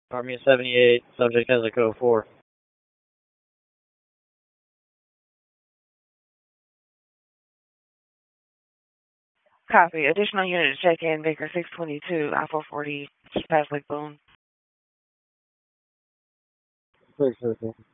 Army 78, subject has a code 4. Copy. Additional unit to check in, Baker 622, Alpha 40, just past Lake Boone. 6,